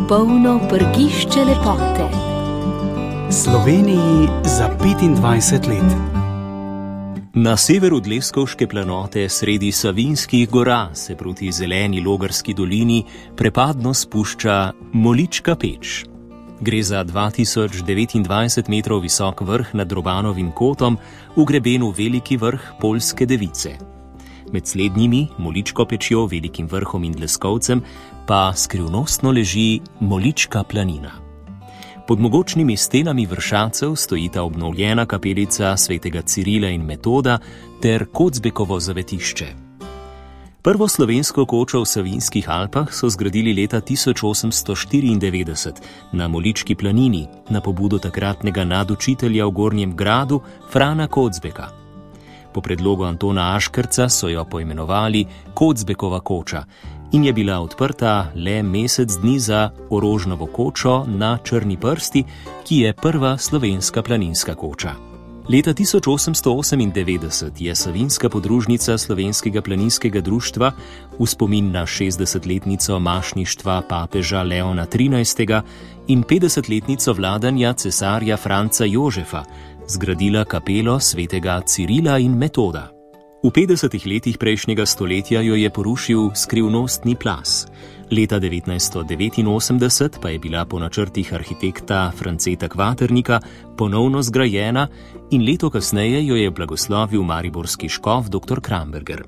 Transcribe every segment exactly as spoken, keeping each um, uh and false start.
Polno prgišče lepote. Sloveniji za petindvajset let. Na severu Dleskovške planote sredi Savinjskih gora se proti zeleni Logarski dolini prepadno spušča Molička peč. Gre za dva tisoč devetindvajset metrov visok vrh nad Robanovim kotom v grebenu Veliki vrh Poljske Device. Med slednjimi, Moličko pečjo, Velikim vrhom in Dleskovcem, pa skrivnostno leži Molička planina. Pod mogočnimi stenami Vršacev stojita obnovljena kapelica svetega Cirila in Metoda ter Kocbekovo zavetišče. Prvo slovensko kočo v Savinjskih Alpah so zgradili leta tisoč osemsto štiriindevetdeset na Molički planini na pobudo takratnega nadučitelja v Gornjem Gradu Frana Kocbeka. Po predlogu Antona Aškerca so jo poimenovali Kocbekova koča in je bila odprta le mesec dni za Orožnovo kočo na Črni prsti, ki je prva slovenska planinska koča. Leta tisoč osemsto osemindevetdeset je Savinjska podružnica Slovenskega planinskega društva v spomin na šestdesetletnico mašništva papeža Leona trinajstega in petdesetletnico vladanja cesarja Franca Jožefa zgradila kapelo svetega Cirila in Metoda. V petdesetih letih prejšnjega stoletja jo je porušil skrivnostni plaz. Leta devetnajststo devetinosemdeset pa je bila po načrtih arhitekta Franceta Kvaternika ponovno zgrajena in leto kasneje jo je blagoslovil mariborski škof doktor Kramberger.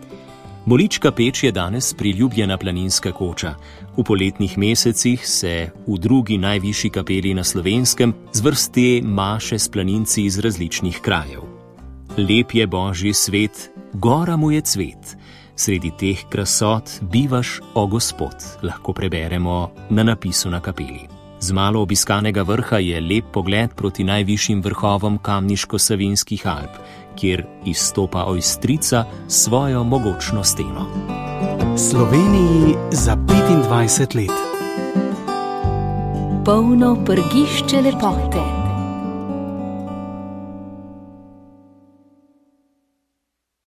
Molička peč je danes priljubljena planinska koča. V poletnih mesecih se v drugi najvišji kapeli na Slovenskem zvrsti maše s planinci iz različnih krajev. Lep je Božji svet, gora mu je cvet. Sredi teh krasot bivaš, o Gospod, lahko preberemo na napisu na kapeli. Z malo obiskanega vrha je lep pogled proti najvišjim vrhovom Kamniško-Savinjskih Alp, kjer izstopa Ojstrica s svojo mogočno steno. Sloveniji za petindvajset let. Polno prgišče lepote.